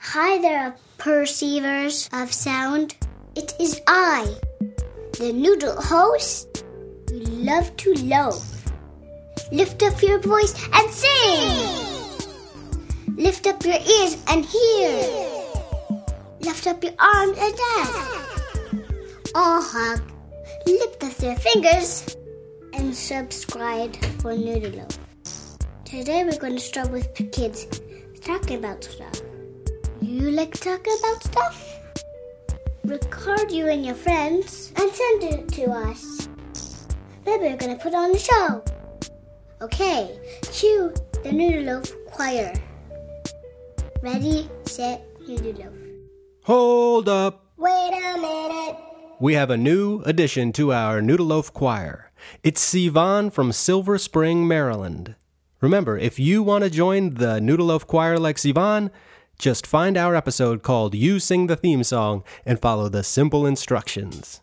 Hi there, perceivers of sound. It is I, the noodle host, who love to loaf. Lift up your voice and sing. Lift up your ears and hear. Lift up your arms and dance. All hug. Lift up their fingers and subscribe for Noodle Loaf. Today we're going to start with kids talking about stuff. You like talking about stuff? Record you and your friends and send it to us. Maybe we're going to put on a show. Okay, cue the Noodle Loaf choir. Ready, set, Noodle Loaf. Hold up. Wait a minute. We have a new addition to our Noodle Loaf choir. It's Sivan from Silver Spring, Maryland. Remember, if you want to join the Noodle Loaf choir like Sivan, just find our episode called You Sing the Theme Song and follow the simple instructions.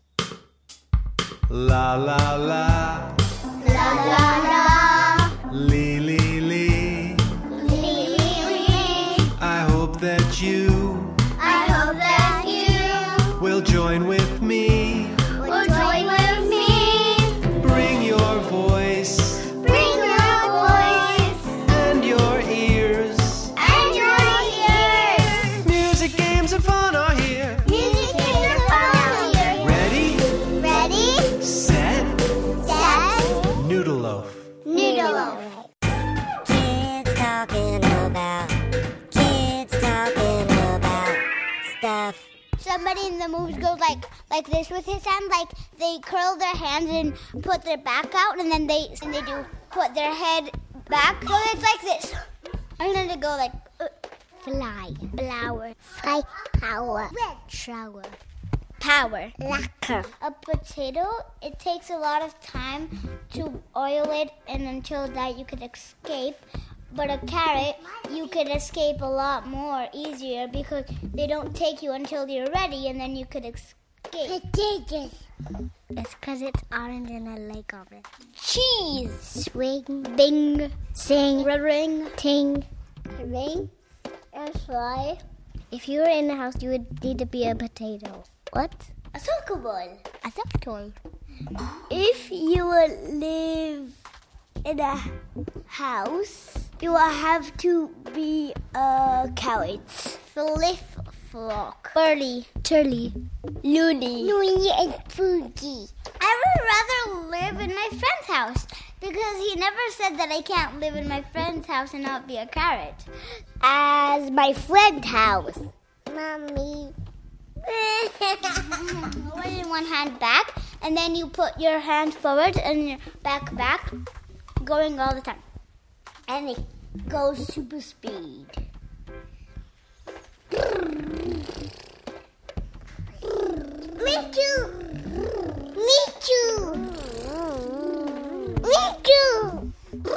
La la la. La la la. Lee lee lee. Lee lee lee. I hope that you will join with me. Will join with me. Bring your voice. Bring your voice. And your ears. And your ears. Music, games, and fun are here. Music games and fun are here. Ready? Ready? Set. Set. Noodle Loaf. Noodle Loaf. Kids talking about stuff. Somebody in the movies goes like this with his hand, like they curl their hands and put their back out, and then they do put their head back. So it's like this, and then they go like fly, flower, fight, power, red shower, power, lacquer. A potato, it takes a lot of time to oil it, and until that you can escape. But a carrot, you can escape a lot more easier because they don't take you until you're ready, and then you could escape. Potatoes. It's because it's orange and I like orange. Cheese. Swing, bing, sing, ring, ting, ring, and fly. If you were in the house, you would need to be a potato. What? A soccer ball. A soccer ball. If you would live in a house, you will have to be a carrot. Flip flock. Burly. Turley. Loony. Loony and Spooky. I would rather live in my friend's house because he never said that I can't live in my friend's house and not be a carrot. As my friend's house. Mommy. Put one hand back, and then you put your hand forward and your back, going all the time. And it goes super speed. Me too. Me too. Me too.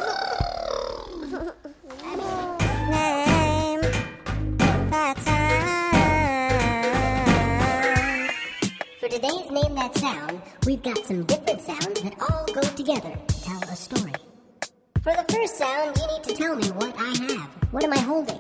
Name that sound. For today's Name That Sound, we've got some different sounds that all go together to tell a story. For the first sound, you need to tell me what I have. What am I holding?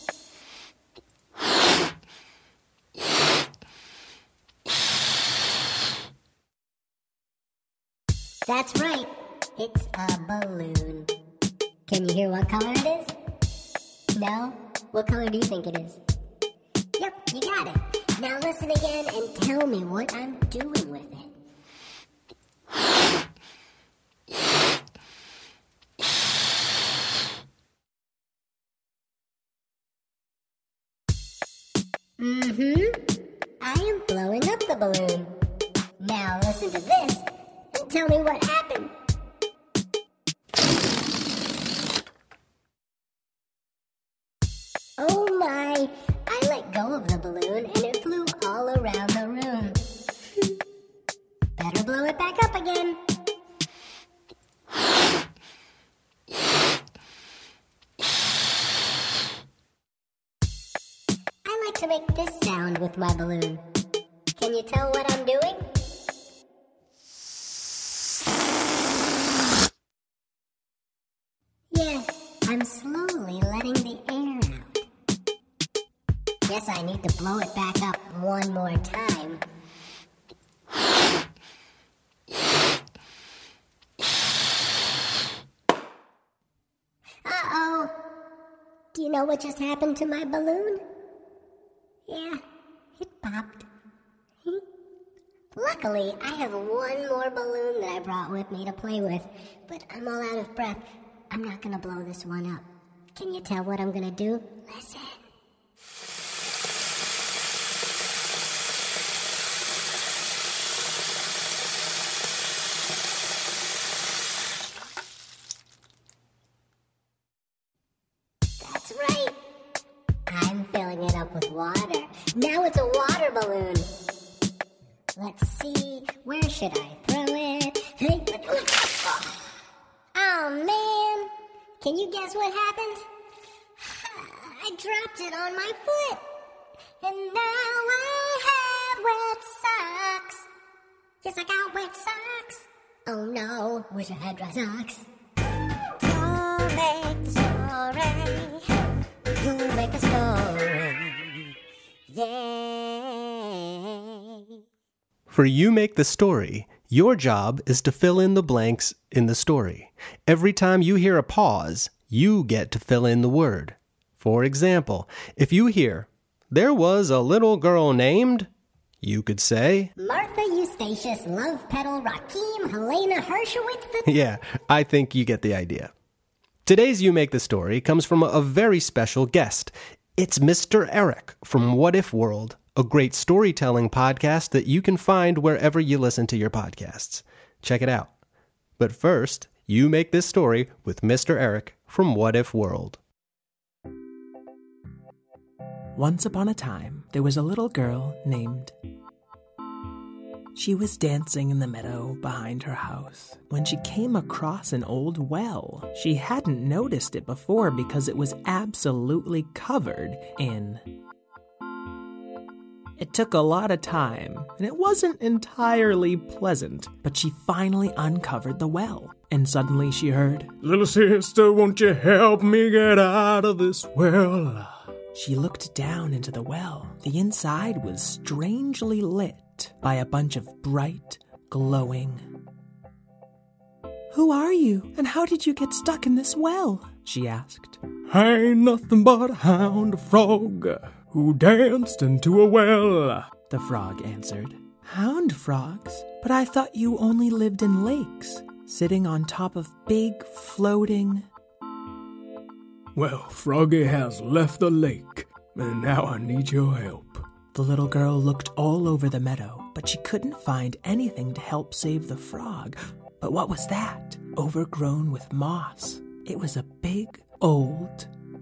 That's right. It's a balloon. Can you hear what color it is? No? What color do you think it is? Yep, you got it. Now listen again and tell me what I'm doing with it. I am blowing up the balloon. Now listen to this and tell me what happened. Oh my, I let go of the balloon and it flew all around the room. Better blow it back up again. I like to make this sound with my balloon. Can you tell what I'm doing? Yeah, I'm slowly letting the air out. Guess I need to blow it back up one more time. Uh-oh. Do you know what just happened to my balloon? Yeah, it popped. Luckily, I have one more balloon that I brought with me to play with, but I'm all out of breath. I'm not gonna blow this one up. Can you tell what I'm gonna do? Listen. That's right. I'm filling it up with water. Now it's a water balloon. Let's see, where should I throw it? Hey, oh man, can you guess what happened? I dropped it on my foot, and now I have wet socks. Yes, I got wet socks. Oh no, wish I had dry socks. You make the story. You make the story. Yay. For You Make the Story, your job is to fill in the blanks in the story. Every time you hear a pause, you get to fill in the word. For example, if you hear, "There was a little girl named," you could say, Martha Eustachius, Love Petal, Rakim, Helena Hershowitz. Yeah, I think you get the idea. Today's You Make the Story comes from a very special guest. It's Mr. Eric from What If World, a great storytelling podcast that you can find wherever you listen to your podcasts. Check it out. But first, You Make This Story with Mr. Eric from What If World. Once upon a time, there was a little girl named... She was dancing in the meadow behind her house when she came across an old well. She hadn't noticed it before because it was absolutely covered in... It took a lot of time, and it wasn't entirely pleasant, but she finally uncovered the well. And suddenly she heard, "Little sister, won't you help me get out of this well?" She looked down into the well. The inside was strangely lit by a bunch of bright, glowing... "Who are you, and how did you get stuck in this well?" she asked. "I ain't nothing but a hound frog who danced into a well," the frog answered. "Hound frogs? But I thought you only lived in lakes, sitting on top of big, floating..." "Well, Froggy has left the lake, and now I need your help." The little girl looked all over the meadow, but she couldn't find anything to help save the frog. But what was that? Overgrown with moss. It was a big, old...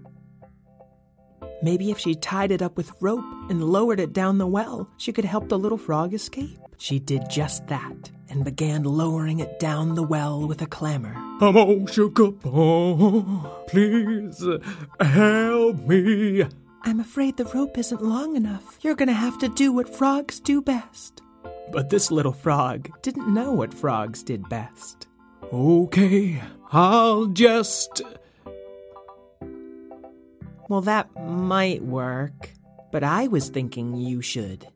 Maybe if she tied it up with rope and lowered it down the well, she could help the little frog escape. She did just that and began lowering it down the well with a clamor. "I'm all shook up, please help me." "I'm afraid the rope isn't long enough. You're gonna have to do what frogs do best." But this little frog didn't know what frogs did best. "Okay, I'll just..." "Well, that might work, but I was thinking you should."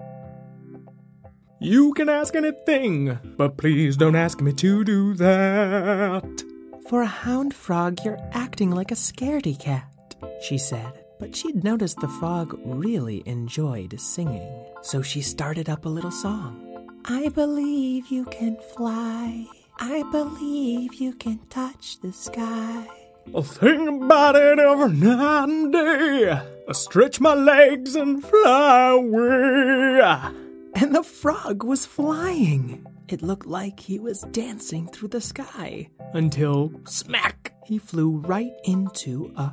"You can ask anything, but please don't ask me to do that." "For a hound frog, you're acting like a scaredy cat," she said. But she'd noticed the frog really enjoyed singing, so she started up a little song. "I believe you can fly. I believe you can touch the sky. I'll think about it every night and day. I stretch my legs and fly away." And the frog was flying. It looked like he was dancing through the sky until, smack, he flew right into a...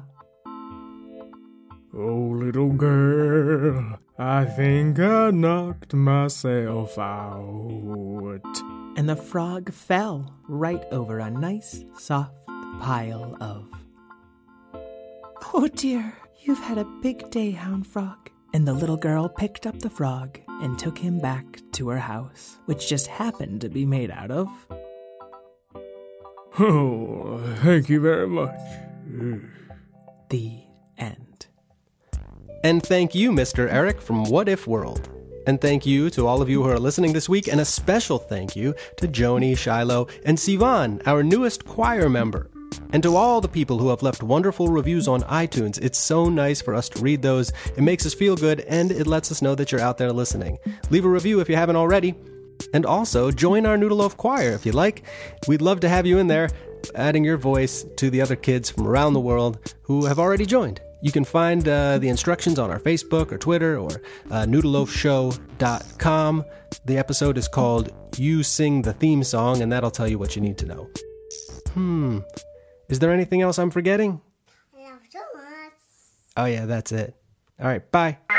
"Oh, little girl, I think I knocked myself out." And the frog fell right over a nice, soft pile of... "Oh dear, you've had a big day, Hound Frog." And the little girl picked up the frog and took him back to her house, which just happened to be made out of... "Oh, thank you very much." The end. And thank you, Mr. Eric from What If World. And thank you to all of you who are listening this week, and a special thank you to Joni, Shiloh, and Sivan, our newest choir member. And to all the people who have left wonderful reviews on iTunes. It's so nice for us to read those. It makes us feel good, and it lets us know that you're out there listening. Leave a review if you haven't already. And also, join our Noodle Loaf Choir if you like. We'd love to have you in there, adding your voice to the other kids from around the world who have already joined. You can find the instructions on our Facebook or Twitter or noodleloafshow.com. The episode is called You Sing the Theme Song, and that'll tell you what you need to know. Is there anything else I'm forgetting? I love so much. Oh yeah, that's it. All right, bye.